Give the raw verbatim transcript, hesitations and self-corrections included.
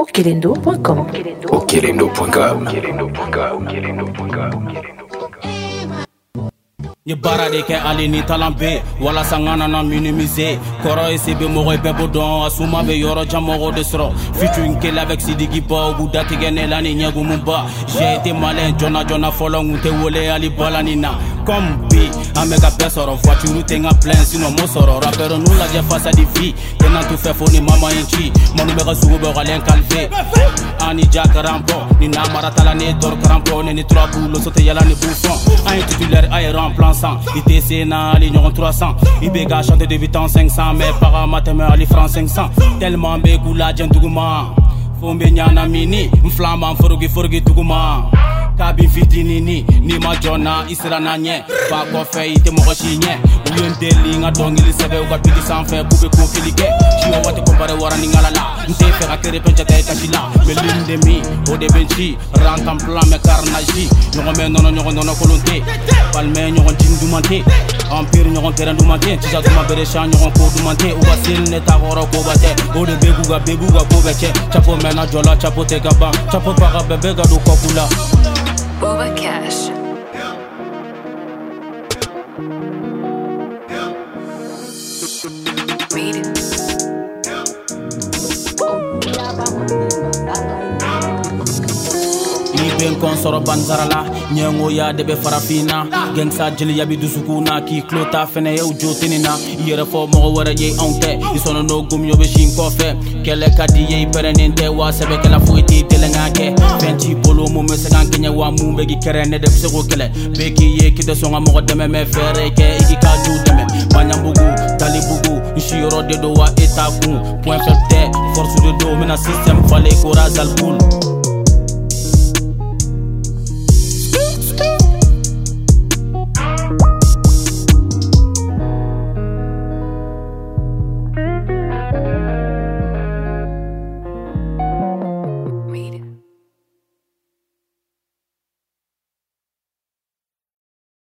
Okelendo point com. Okelendo point com. Ni bara de kɛ ali ni talan be walasa n kana na minimiser kɔrɔ ye se be mɔgɔ bɛɛ bo dɔn a suma be yɔrɔ jan mɔgɔ de sɔrɔ featuring kele avec Sidiki Ba u b'u datigɛ ne la ni ɲɛgumu ba j'ai été malin jɔna jɔna fɔlɔ n kun tɛ wele hali balani na comme bi an bɛ ka bɛɛ sɔrɔ voiture tɛ n ka plein sinon mo sɔrɔ rappeur nu lajɛ fasa di vie tɛna tu fɛ fo ni mama ye ci manu bɛ ka sugu bɛ ka len calvé ani Jack Rampɔ ni na maratala ni Dor Rampɔ ni ni trois boules sote yala ni bouffon an ye titulaire a ye remplant I T C na ali ɲɔgɔn trois cents I bɛ ka chanter de huit ans cinq cents mais paga ma tɛmɛ ali franc cinq cents tellement bɛ k'u lajɛ duguma fo n bɛ ɲana mini n fila ma forogi forogi duguma kabi fitinini ni ma jɔna I sera na ɲɛ ba kɔfɛ I tɛ mɔgɔ si ɲɛ u ye n deli n ka dɔnkili sɛbɛ u ka bigi sanfɛ k'u bɛ kɔnkili kɛ si o waati kɔnpare wara ni ŋala la n tɛ fɛ ka kere pɛncɛtɛ kasi la mais l'une de mi o de bɛ n ci rantan plan mɛ carnage ɲɔgɔn bɛ nɔnɔ ɲɔgɔn nɔnɔ kolon tɛ balimɛ ɲɔgɔn jin duman tɛ empire ɲɔgɔn terrain duman tɛ tisa duman bere sian ɲɔgɔn ko duman tɛ u ka seli ne ta kɔrɔ koba tɛ o de bɛ k'u ka bɛ k'u ka ko bɛ cɛ capo mɛnna jɔ la capo tɛ ka ban capo paga bɛɛ bɛ ka don kɔku la Boba Cash. Read it. Ni ben kon sɔrɔ banzara la ɲɛngo ya de bɛ farafina gangsta jeli ya bi dusukun na k'i tulo ta fɛnɛ ye u jo tini na I yɛrɛ fɔ mɔgɔ wɛrɛ ye anw tɛ I sɔnna n'o gomiyɔ bɛ sin kɔfɛ kɛlɛ ka di ye I pɛrɛnnen tɛ wa sɛbɛkɛla foyi t'i tɛlɛnkan kɛ fɛn t'i bolo mun bɛ se kan kɛɲɛ wa mun bɛ k'i kɛrɛ ne de bɛ se k'o kɛlɛ bɛɛ k'i ye k'i tɛ sɔn ka mɔgɔ dɛmɛ mɛ fɛɛrɛ kɛ I k'i ka du dɛmɛ Maɲanbugu Talibugu n siyɔrɔ de do wa e t'a kun point faible tɛ force de do n bɛna système falen ko razal cool